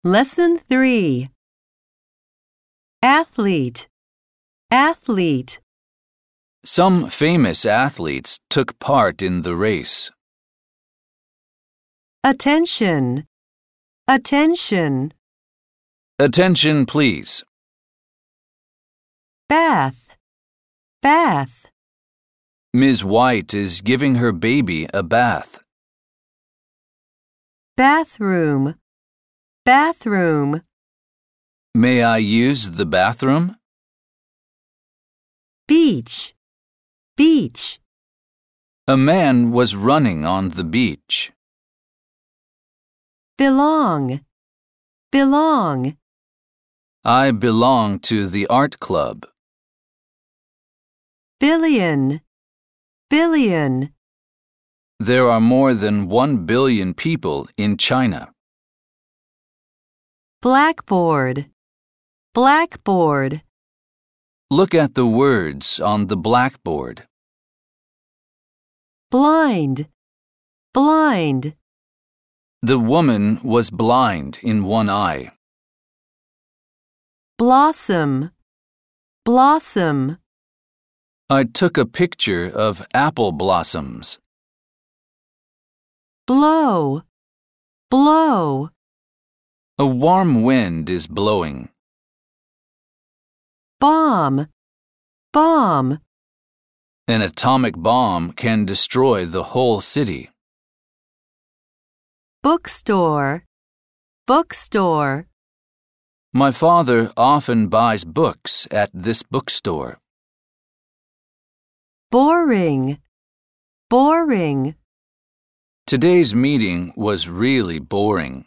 Lesson 3. Athlete, athlete. Some famous athletes took part in the race. Attention, attention. Attention, please. Bath, bath. Ms. White is giving her baby a bath. Bathroom, bathroom. May I use the bathroom? Beach, beach. A man was running on the beach. Belong, belong. I belong to the art club. Billion, billion. There are more than 1 billion people in China. Blackboard, blackboard. Look at the words on the blackboard. Blind, blind. The woman was blind in one eye. Blossom, blossom. I took a picture of apple blossoms. Blow, blow. A warm wind is blowing. Bomb, bomb. An atomic bomb can destroy the whole city. Bookstore, bookstore. My father often buys books at this bookstore. Boring, boring. Today's meeting was really boring.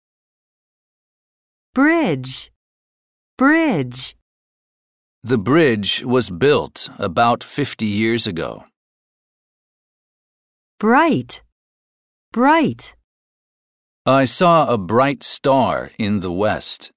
Bridge, bridge. The bridge was built about 50 years ago. Bright, bright. I saw a bright star in the west.